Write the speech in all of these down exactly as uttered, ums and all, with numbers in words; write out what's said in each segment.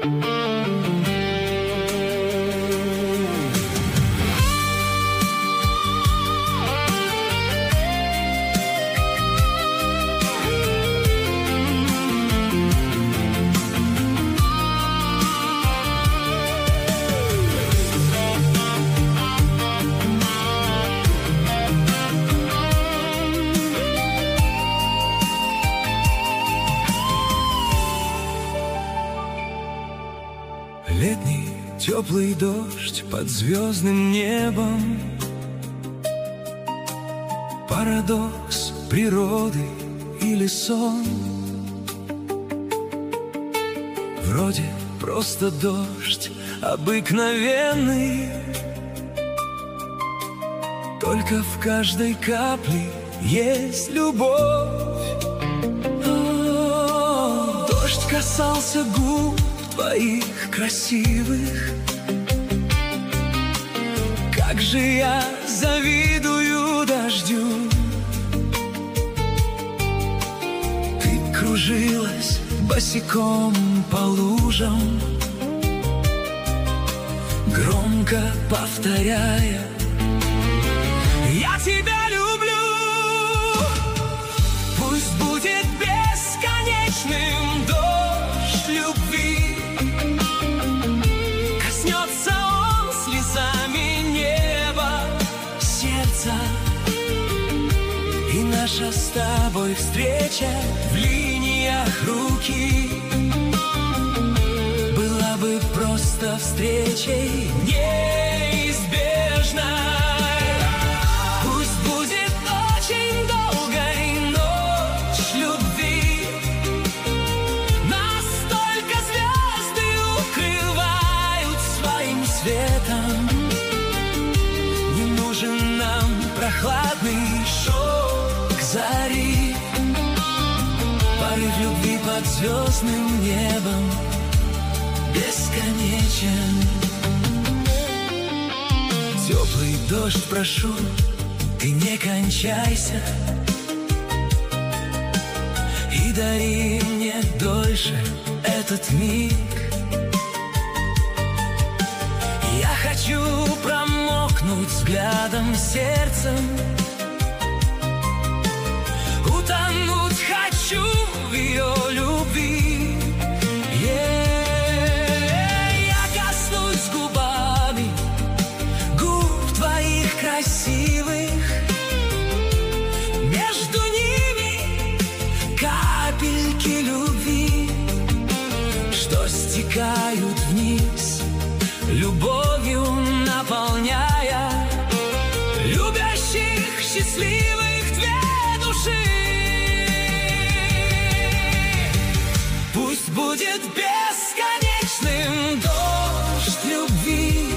Летний теплый дождь под звездным небом, парадокс природы или сон. Вроде просто дождь обыкновенный, только в каждой капле есть любовь. О, дождь касался губ твоих красивых, как же я завидую дождю. Ты кружилась босиком по лужам, громко повторяя: я тебя люблю. Пусть будет бесконечным дождь любви, коснется он слезами неба, сердца, и наша с тобой встреча в линиях руки была бы просто встречей неизбежной. Пусть будет очень долгой ночь любви, настолько звезды укрывают своим светом. Не нужен нам прохладный шок зари, порыв любви под звездным небом бесконечен. Теплый дождь, прошу, ты не кончайся и дари мне дольше этот миг. Я хочу промокнуть взглядом, сердцем, утонуть хочу в ее любви. Красивых, между ними капельки любви, что стекают вниз, любовью наполняя любящих, счастливых две души. Пусть будет бесконечным дождь любви,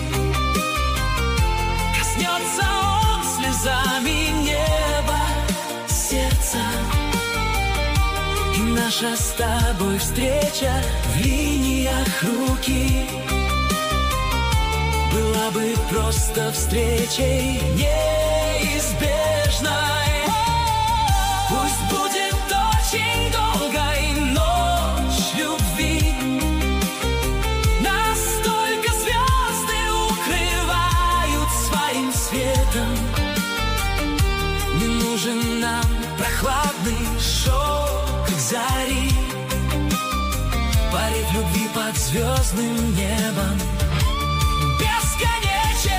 коснется он слезами неба, сердца, и наша с тобой встреча в линиях руки была бы просто встречей неизбежной. Пусть будет очень долгой ночь любви, настолько звезды укрывают своим светом. Не нужен нам прохладный шок зари, порыв любви под звездным небом бесконечен.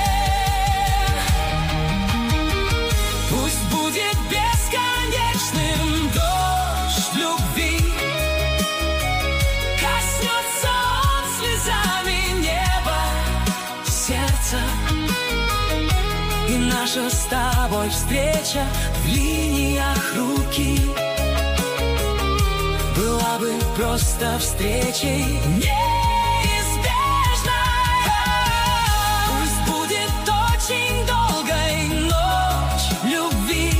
Пусть будет бесконечным дождь любви, коснется он слезами неба, сердца, и наша с тобой встреча в линиях руки была бы просто встречей неизбежной. Пусть будет очень долгой ночь любви,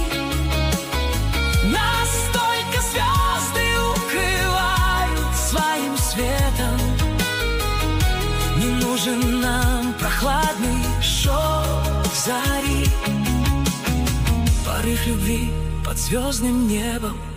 настолько звезды укрывают своим светом. Не нужен нам прохладный шок зари, порыв любви под звездным небом